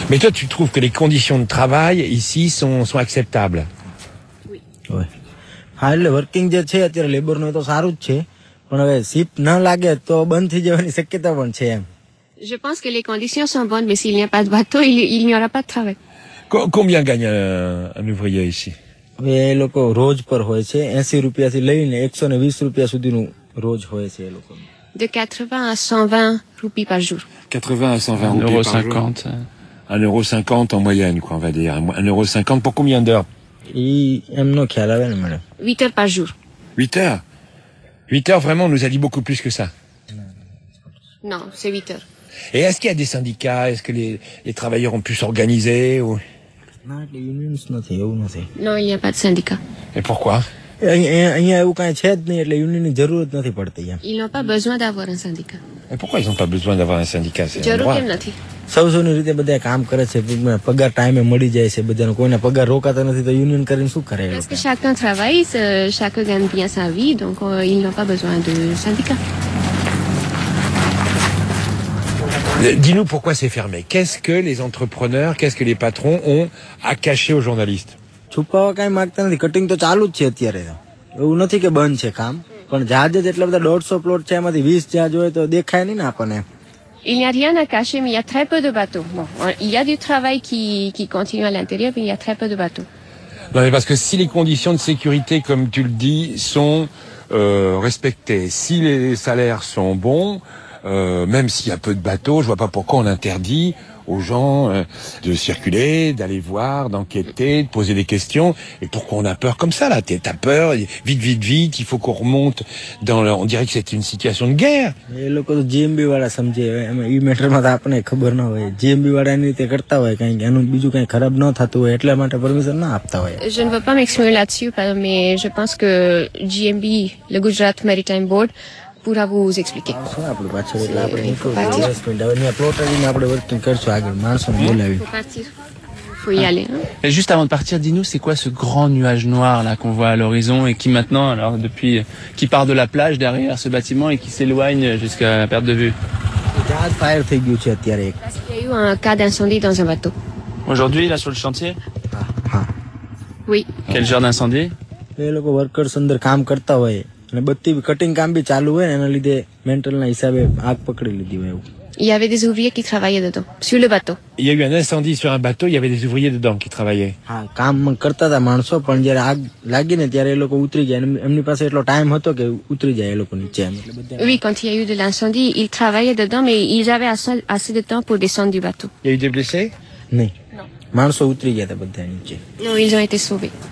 Mais toi, tu trouves que les conditions de travail ici sont acceptables? Oui. હા એટલે વર્કિંગ જે છે અત્યારે લેબરનું તો સારું જ છે, પણ હવે શિફ્ટ ન લાગે તો બંધ થઈ જવાની શક્યતા પણ છે એમ. Je pense que les conditions sont bonnes, mais s'il n'y a pas de bateau, il n'y aura pas de travail. Combien gagne un ouvrier ici? હવે એ લોકો રોજ પર હોય છે, 80 રૂપિયાથી લઈને 120 રૂપિયા સુધીનું રોજ હોય છે એ લોકો. De 80 à 120 roupies par jour. 80 à 120 roupies par jour. 1,50 € en moyenne, quoi, on va dire. 1,50 € pour combien d'heures? એમનો ખ્યાલ આવે ને મેડમ. 8 heures par jour. 8 heures? 8 heures, vraiment, on nous a dit beaucoup plus que ça. Non, c'est 8 heures. Et est-ce qu'il y a des syndicats? Est-ce que les travailleurs ont pu s'organiser ou... ના એટલે યુનિયન્સ નથી, એવું નથી. Non, il n'y a pas de syndicat. Et pourquoi? અહીંયા એવું કાંઈ છે જ નહીં, એટલે યુનિયનની જરૂરત નથી પડતી એમ. Ils n'ont pas besoin d'avoir un syndicat. Et pourquoi ils n'ont pas besoin d'avoir un syndicat? C'est un જરૂર droit. કેમ નથી? સૌની રીતે બધા કામ કરે છે, પગાર ટાઈમે મળી જાય છે બધાને, કોઈને પગાર રોકાતો નથી તો યુનિયન કરીને શું કરે? Parce que chacun travaille, chacun gagne bien sa vie, donc ils n'ont pas besoin de syndicat. Dis-nous pourquoi c'est fermé. Qu'est-ce que les entrepreneurs, qu'est-ce que les patrons ont à cacher aux journalistes? છુપાવવા કાંઈ માંગતા નથી, કટિંગ તો ચાલુ જ છે અત્યારે. એવું નથી કે બંધ છે કામ, પણ જહાજ જેટલા બધા 150 પ્લોટ છે, એમાંથી 20 જહાજ હોય તો દેખાય નહીં ને આપણને. Il n'y a rien à cacher, mais il y a très peu de bateaux. Bon, il y a du travail qui continue à l'intérieur, mais il y a très peu de bateaux. Non, mais parce que si les conditions de sécurité, comme tu le dis, sont respectées, si les salaires sont bons, même s'il y a peu de bateaux, je vois pas pourquoi on interdit aux gens de circuler, d'aller voir, d'enquêter, de poser des questions. Et pourquoi on a peur comme ça là? T'as peur, vite, il faut qu'on remonte dans on dirait que c'est une situation de guerre. એ લોકો તો જીએમબી વાળા સમજે, એ મેટરમાં તો આપણને ખબર ન હોય. જીએમબી વાળા એની રીતે કરતા હોય, કંઈ એનું બીજું કંઈ ખરાબ ન થતું હોય એટલા માટે પરમિશન ના આપતા હોય. Je ne veux pas m'exprimer là-dessus, mais je pense que GMB, le Gujarat Maritime Board, pourra vous expliquer. આપણે પાછળ એટલે આપણે નીકળવું 10 મિનિટ હવે ત્યાં પ્લોટ આવીને આપણે વર્કિંગ કરશું આગળ, માણસોને બોલાવી. Faut partir. Faut y aller. Hein. Et juste avant de partir, dis-nous, c'est quoi ce grand nuage noir là qu'on voit à l'horizon et qui maintenant, alors depuis, qui part de la plage derrière ce bâtiment et qui s'éloigne jusqu'à la perte de vue? જહાજ fire થઈ ગયું છે અત્યારે એક. Parce qu'il y a eu un cas d'incendie dans un bateau. Aujourd'hui, là, sur le chantier? હા. Oui. Quel genre d'incendie? એ લોકો વર્કર્સ અંદર કામ કરતા હોય અને બધી કટિંગ કામ બી ચાલુ હોય ને, એના લીધે મેન્ટલના હિસાબે આગ પકડી લીધી હોય એવું. Il y avait des ouvriers qui travaillaient dedans, sur le bateau. Il y a eu un incendie sur un bateau, il y avait des ouvriers dedans qui travaillaient. હા, કામ કરતા હતા માણસો, પણ જ્યારે આગ લાગી ને ત્યારે એ લોકો ઉતરી ગયા. એમની પાસે એટલો ટાઈમ હતો કે ઉતરી જાય એ લોકો નીચે એમ. એટલે બધા Oui, quand il y a eu de l'incendie, ils travaillaient dedans, mais ils avaient assez de temps pour descendre du bateau. Il y a eu des blessés? નહીં, માણસો ઉતરી ગયા હતા બધા નીચે. Non, ils ont été sauvés.